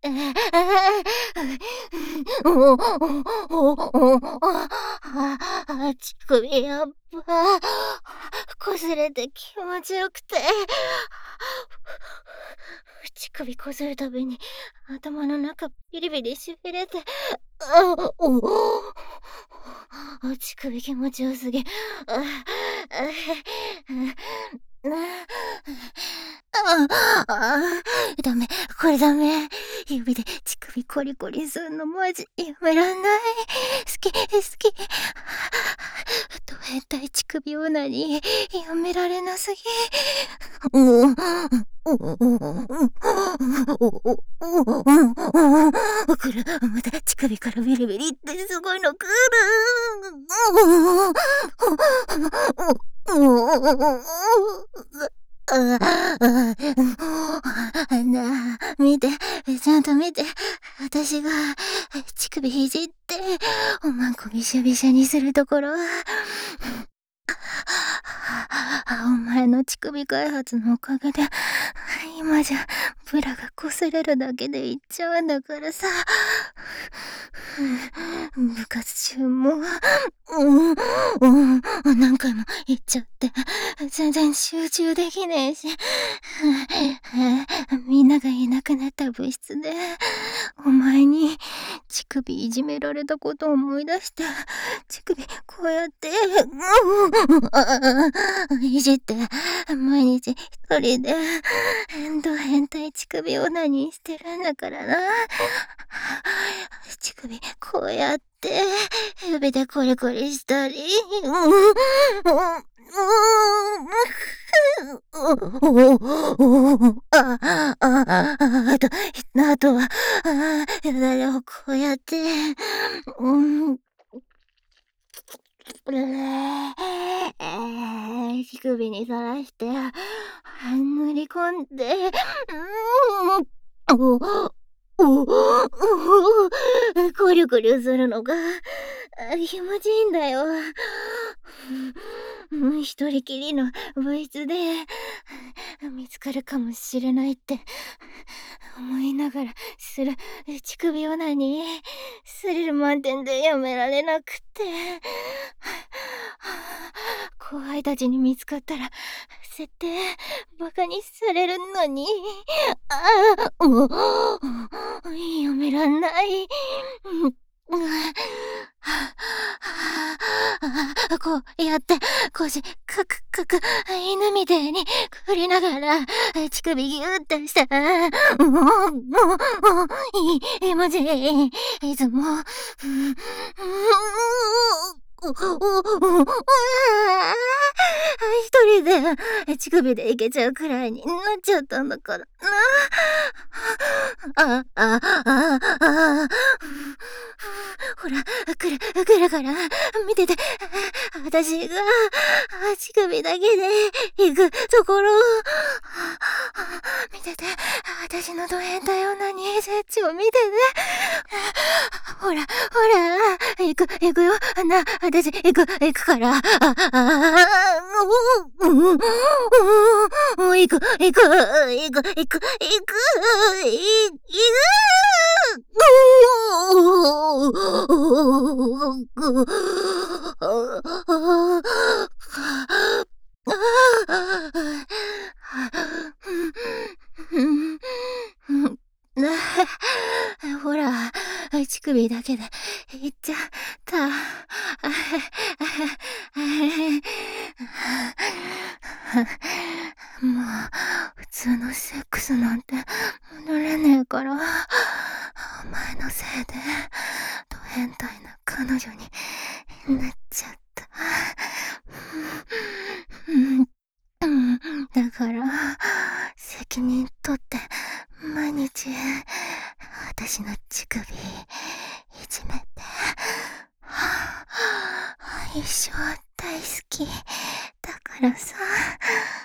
お乳首やっば。擦れて気持ちよくて。乳首擦るたびに頭の中ビリビリしびれて。乳首気持ちよすぎ。ダメ、これダメ。指で乳首コリコリすんのマジやめらんない。好き。ド変態乳首オナニーやめられなすぎ。くる、また乳首からビリビリってすごいのくる。なあ、見て、ちゃんと見て。私が乳首いじって、おまんこびしゃびしゃにするところ。お前の乳首開発のおかげで、今じゃブラが擦れるだけでいっちゃうんだからさ。部活中も、何回も言っちゃって、全然集中できねえし。みんながいなくなった部室で、お前に乳首いじめられたことを思い出して、乳首こうやって、いじって、毎日一人で、変態乳首オナニーしてるんだからな。乳首こうやって、指でコリコリしたり、あとは、誰をこうやって、乳首にさらして、塗り込んで、コリコリするのが気持ちいいんだよ。一人きりの部室で見つかるかもしれないって思いながらする乳首オナニー、スリル満点でやめられなくて。後輩たちに見つかったら絶対バカにされるのに。やめらんない。こうやって腰カクカク犬みてえに振りながら乳首ギューってして、いマジいつも一人で乳首でいけちゃうくらいになっちゃったんだからな。ほら、来るから、見てて。私が、乳首だけで行くところ。見てて。私のド変態オナニー設置を見てて。ほら、行くよ。私、行くから。行く。ほら、乳首だけでいっちゃった。もう、普通のセックスなんて戻れねえから、お前のせいで、ド変態な彼女になっちゃった。だから、責任取って、毎日、私の乳首、いじめて、一生大好き、だからさ。